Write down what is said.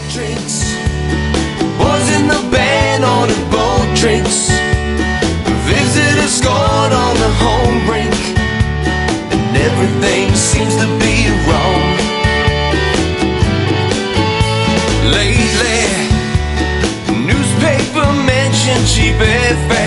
drinks. Boys in the band ordered both drinks. Visitors scored on the home brink, and everything seems to be wrong. Lately, newspaper mentioned cheap and fast.